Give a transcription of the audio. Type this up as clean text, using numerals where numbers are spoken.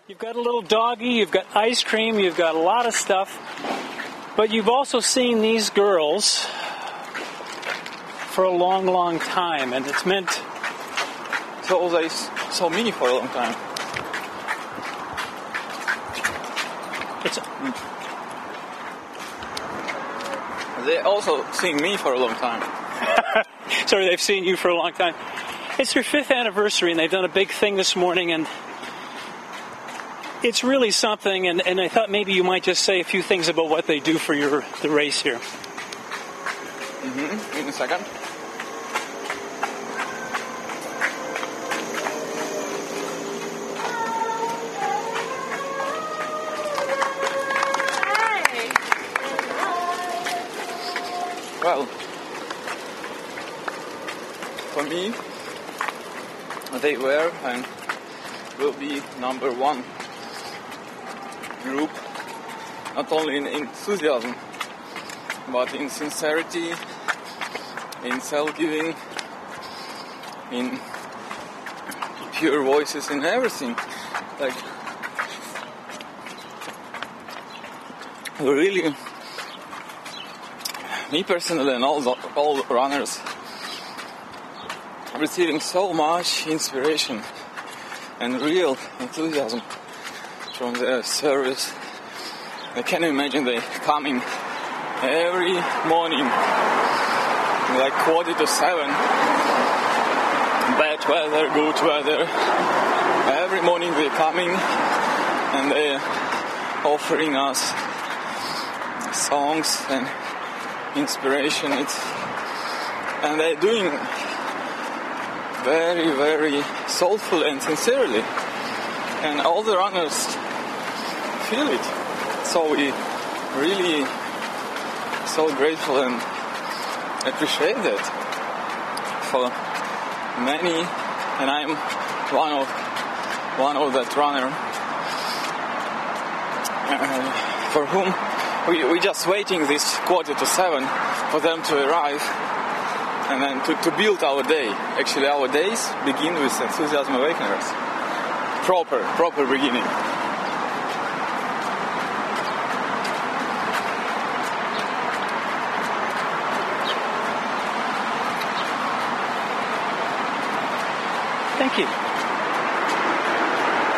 You've got a little doggy, you've got ice cream, you've got a lot of stuff. But you've also seen these girls for a long, long time, and it's meant... So they saw me for a long time. They also seen me for a long time. Sorry, they've seen you for a long time. It's their 5th anniversary, and they've done a big thing this morning, and it's really something, and I thought maybe you might just say a few things about what they do for the race here. In a second. Well, for me, they were and will be number one group, not only in enthusiasm, but in sincerity, in self-giving, in pure voices, in everything. Like, really, me personally and all runners receiving so much inspiration and real enthusiasm from their service. I can imagine they coming every morning, like 6:45, bad weather, good weather. Every morning they coming and they offering us songs and inspiration. And they're doing very, very soulful and sincerely, and all the runners feel it. So we really so grateful and appreciate that for many, and I'm one of that runner for whom we just waiting this 6:45 for them to arrive, and then to build our day. Actually, our days begin with Enthusiasm Awakeners. Proper beginning. Thank you.